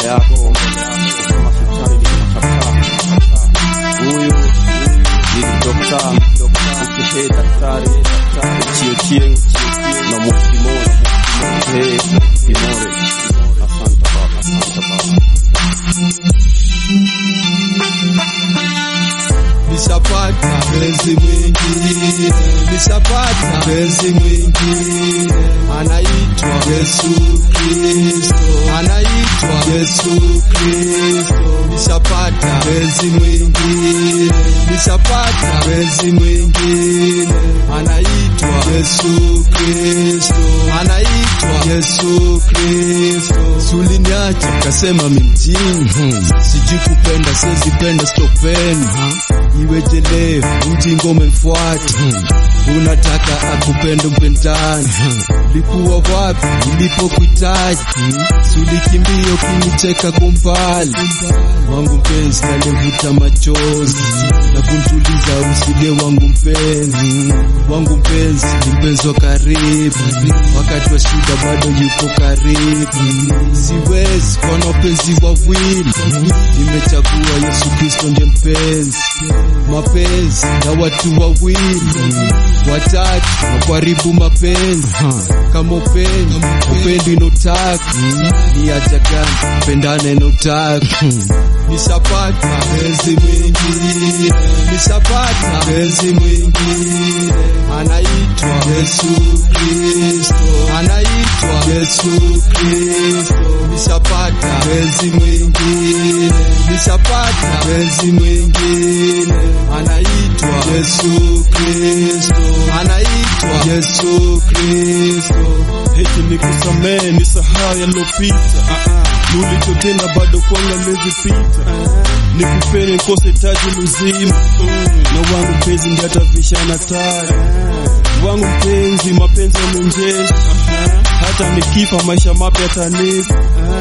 yako kama shetani nikakataa. Huyu ni dokta ukihe daktari Chieng na Mokimore Kimore. Asante baba. Nishapata mpenzi mwingine, nishapata mpenzi mwingine, anaitwa Yesu Kristo, anaitwa Yesu Kristo. Nishapata mpenzi mwingine, nishapata mpenzi mwingine, anaitwa Yesu Kristo, anaitwa Yesu Kristo. Suliniacha kasema mimjini, sijui kupenda, siwezi penda, stopenda. Iweje ujingo umefuata, unataka akupende mpendani. Likuwa wapi nilipokuhitaji, sulikimbia ukinicheka kwa mbali. Wangu mpenzi nalivuta machozi na kunituliza usile wangu mpenzi. Wangu mpenzi ni mpenzi wa karibu, wakati wa shida bado yupo karibu. Siwezi kuwa na wapenzi wawili, nimechagua Yesu Kristo ndiye mpenzi. Mapenzi na watu wawili watatu na karibu mapenzi. Kama upendi inotaka, ni aja gani pendane inotaka. Nishapata mpenzi mwingine, nishapata mpenzi mwingine, anaitwa Yesu Kristo, anaitwa Yesu Kristo. Nishapata mpenzi mwingine, nishapata mpenzi mwingine, anaitwa Yesu Kristo, anaitwa Yesu Kristo. Heti nikusamehe nisahau yalopita, ulichotenda bado kwangu limezipita. Nikupende nikose taji mzima, na wangu mpenzi ndiye atavishana tari. Wangu mpenzi mapenzi yamenjesha, hata nikifa maisha mapya yatanipa.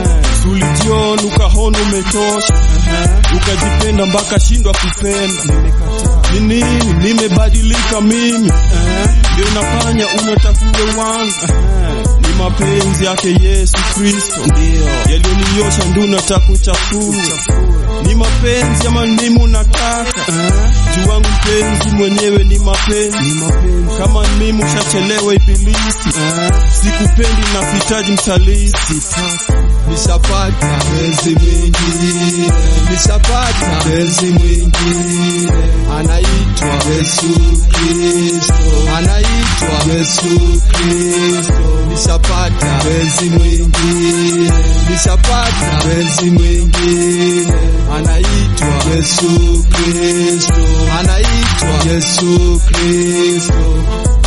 Ulijiona ukaona umetosha, ukajipenda mpaka shindwa kupenda. Ni nini nimebadilika mimi, ndio nafanya unatakuwe wangu. Ni mapenzi yake Yesu Kristo yaliyoniosha ndio natakuchafua. Ni mapenzi ya manimu nataka, juu wangu mpenzi mwenyewe ni mapenzi. Kama mimi ushachelewa ibilisi, sikupendi na sitaji msaliti. Nishapata mpenzi mwingine, nishapata mpenzi mwingine, anaitwa Yesu Kristo, anaitwa Yesu Kristo. Nishapata mpenzi mwingine, nishapata mpenzi mwingine, anaitwa Yesu Kristo, anaitwa Yesu Kristo.